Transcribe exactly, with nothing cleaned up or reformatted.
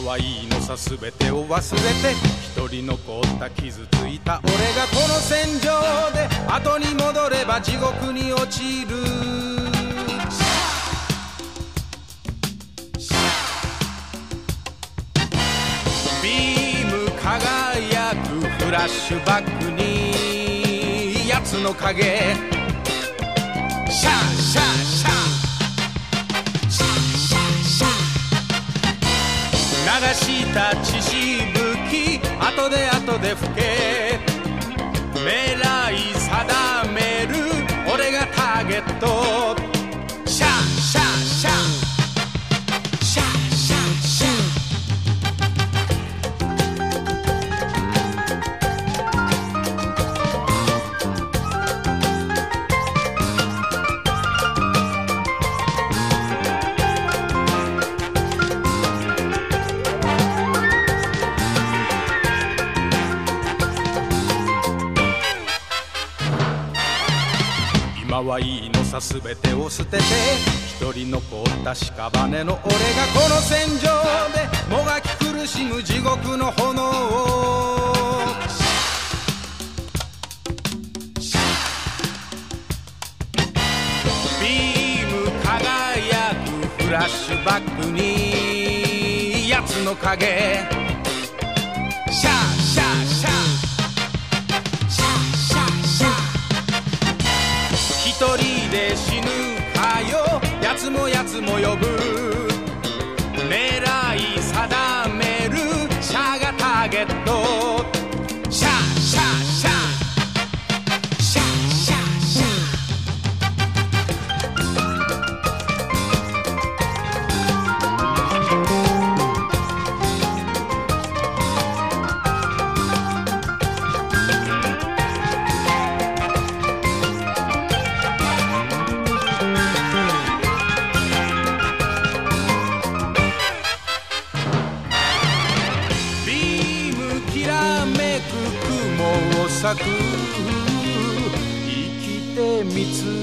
はいいのさ全てを忘れて一人残った傷ついた俺がこの戦場で後に戻れば地獄に落ちるビーム輝くフラッシュバックに奴の影シャーシャーシャー流した血しぶき後で後で吹け狙い定める俺がターゲットシャーシャーシャーシャーシャーシャー今はいいのさ全てを捨てて一人残った屍の俺がこの戦場でもがき苦しむ地獄の炎をビーム輝くフラッシュバックに奴の影シャーシャーシャー一人で死ぬかよ奴も奴も呼ぶ狙い定めるシャがターゲットシャーシャーシャーシャーシャーシャー咲く生きて見つ